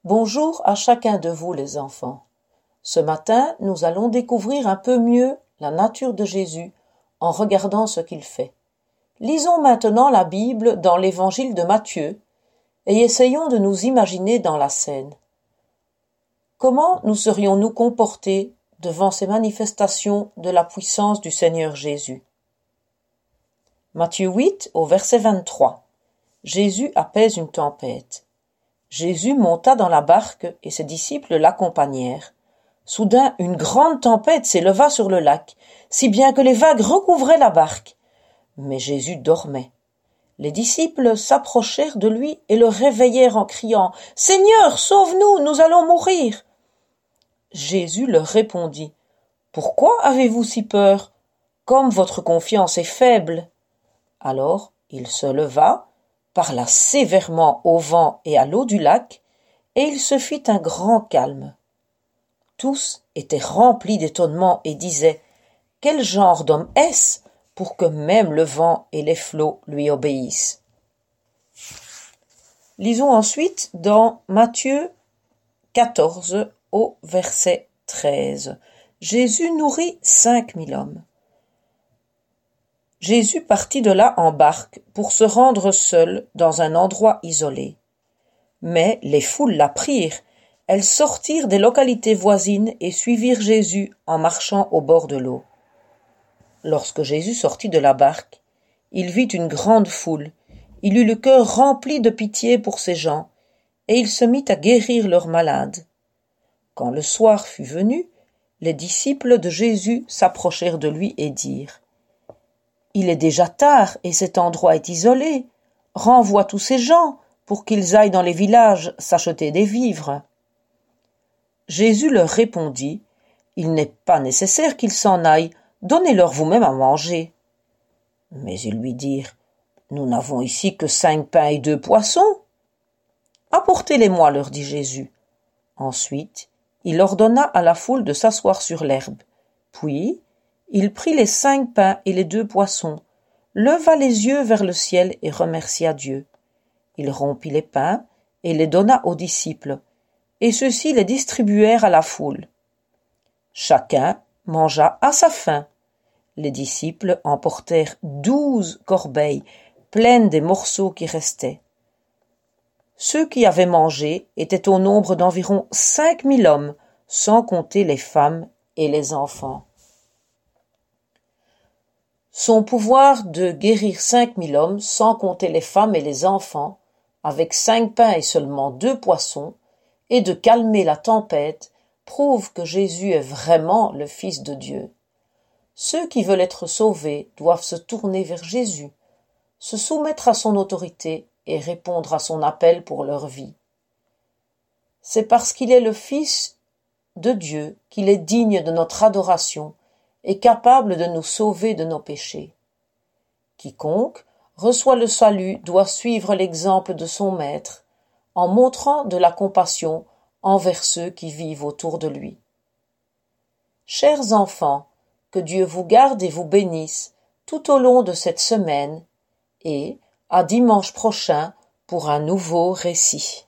Bonjour à chacun de vous les enfants. Ce matin, nous allons découvrir un peu mieux la nature de Jésus en regardant ce qu'il fait. Lisons maintenant la Bible dans l'évangile de Matthieu et essayons de nous imaginer dans la scène. Comment nous serions-nous comportés devant ces manifestations de la puissance du Seigneur Jésus? Matthieu 8 au verset 23. Jésus apaise une tempête. Jésus monta dans la barque et ses disciples l'accompagnèrent. Soudain, une grande tempête s'éleva sur le lac, si bien que les vagues recouvraient la barque. Mais Jésus dormait. Les disciples s'approchèrent de lui et le réveillèrent en criant « Seigneur, sauve-nous, nous allons mourir !» Jésus leur répondit « Pourquoi avez-vous si peur, comme votre confiance est faible ?» Alors il se leva, parla sévèrement au vent et à l'eau du lac, et il se fit un grand calme. Tous étaient remplis d'étonnement et disaient « Quel genre d'homme est-ce pour que même le vent et les flots lui obéissent ?» Lisons ensuite dans Matthieu 14 au verset 13. Jésus nourrit 5000 hommes. Jésus partit de là en barque pour se rendre seul dans un endroit isolé. Mais les foules l'apprirent. Elles sortirent des localités voisines et suivirent Jésus en marchant au bord de l'eau. Lorsque Jésus sortit de la barque, il vit une grande foule. Il eut le cœur rempli de pitié pour ces gens, et il se mit à guérir leurs malades. Quand le soir fut venu, les disciples de Jésus s'approchèrent de lui et dirent « Il est déjà tard et cet endroit est isolé. Renvoie tous ces gens pour qu'ils aillent dans les villages s'acheter des vivres. » Jésus leur répondit « Il n'est pas nécessaire qu'ils s'en aillent, donnez-leur vous-même à manger. » Mais ils lui dirent « Nous n'avons ici que 5 pains et 2 poissons. » « Apportez-les-moi, leur dit Jésus. Ensuite, il ordonna à la foule de s'asseoir sur l'herbe. Puis, il prit les 5 pains et les 2 poissons, leva les yeux vers le ciel et remercia Dieu. Il rompit les pains et les donna aux disciples, et ceux-ci les distribuèrent à la foule. Chacun mangea à sa faim. Les disciples emportèrent 12 corbeilles pleines des morceaux qui restaient. Ceux qui avaient mangé étaient au nombre d'environ 5000 hommes, sans compter les femmes et les enfants. Son pouvoir de guérir 5000 hommes, sans compter les femmes et les enfants, avec 5 pains et seulement 2 poissons, et de calmer la tempête, prouve que Jésus est vraiment le Fils de Dieu. Ceux qui veulent être sauvés doivent se tourner vers Jésus, se soumettre à son autorité et répondre à son appel pour leur vie. C'est parce qu'il est le Fils de Dieu qu'il est digne de notre adoration et capable de nous sauver de nos péchés. Quiconque reçoit le salut doit suivre l'exemple de son Maître en montrant de la compassion envers ceux qui vivent autour de lui. Chers enfants, que Dieu vous garde et vous bénisse tout au long de cette semaine et à dimanche prochain pour un nouveau récit.